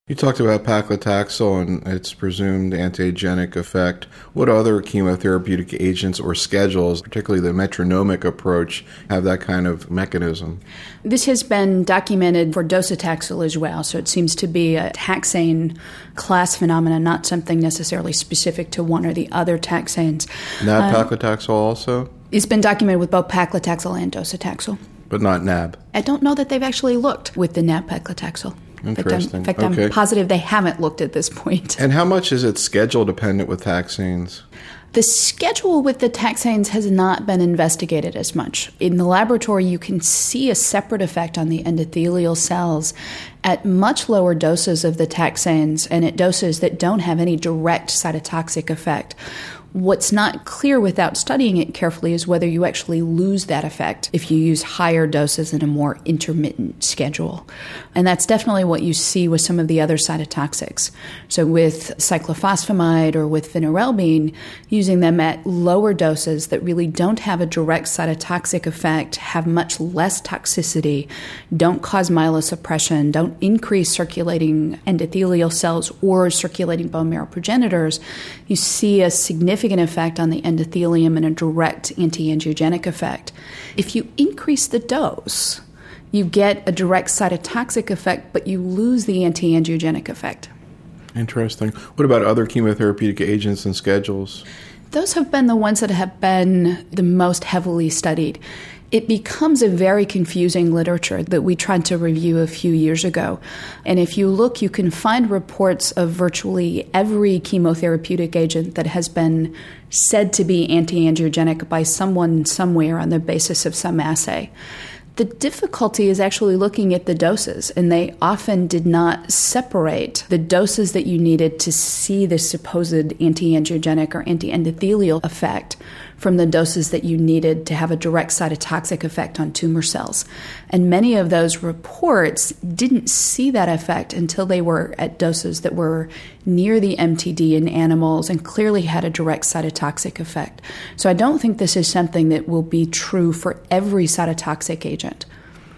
You talked about paclitaxel and its presumed antiagenic effect. What other chemotherapeutic agents or schedules, particularly the metronomic approach, have that kind of mechanism? This has been documented for docetaxel as well, so it seems to be a taxane class phenomenon, not something necessarily specific to one or the other taxanes. Nab-paclitaxel also? It's been documented with both paclitaxel and docetaxel. But not NAB? I don't know that they've actually looked with the nab-paclitaxel. Interesting. In fact, I'm positive they haven't looked at this point. And how much is it schedule dependent with taxanes? The schedule with the taxanes has not been investigated as much. In the laboratory, you can see a separate effect on the endothelial cells at much lower doses of the taxanes and at doses that don't have any direct cytotoxic effect. What's not clear without studying it carefully is whether you actually lose that effect if you use higher doses in a more intermittent schedule. And that's definitely what you see with some of the other cytotoxics. So with cyclophosphamide or with phenylalanine, using them at lower doses that really don't have a direct cytotoxic effect, have much less toxicity, don't cause myelosuppression, don't increase circulating endothelial cells or circulating bone marrow progenitors, you see a significant effect on the endothelium and a direct anti-angiogenic effect. If you increase the dose, you get a direct cytotoxic effect, but you lose the anti-angiogenic effect. Interesting. What about other chemotherapeutic agents and schedules? Those have been the ones that have been the most heavily studied. It becomes a very confusing literature that we tried to review a few years ago. And if you look, you can find reports of virtually every chemotherapeutic agent that has been said to be anti-angiogenic by someone somewhere on the basis of some assay. The difficulty is actually looking at the doses, and they often did not separate the doses that you needed to see the supposed anti-angiogenic or anti-endothelial effect from the doses that you needed to have a direct cytotoxic effect on tumor cells. And many of those reports didn't see that effect until they were at doses that were near the MTD in animals and clearly had a direct cytotoxic effect. So I don't think this is something that will be true for every cytotoxic agent.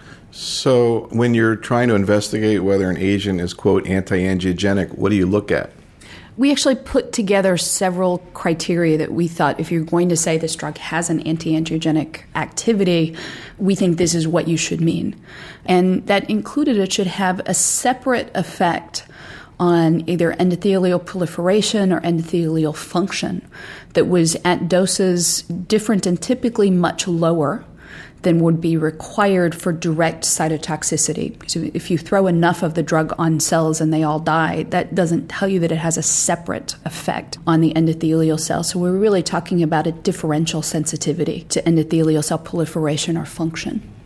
So when you're trying to investigate whether an agent is, quote, anti-angiogenic, what do you look at? We actually put together several criteria that we thought if you're going to say this drug has an anti-angiogenic activity, we think this is what you should mean. And that included it should have a separate effect on either endothelial proliferation or endothelial function that was at doses different and typically much lower than would be required for direct cytotoxicity. So if you throw enough of the drug on cells and they all die, that doesn't tell you that it has a separate effect on the endothelial cell. So we're really talking about a differential sensitivity to endothelial cell proliferation or function.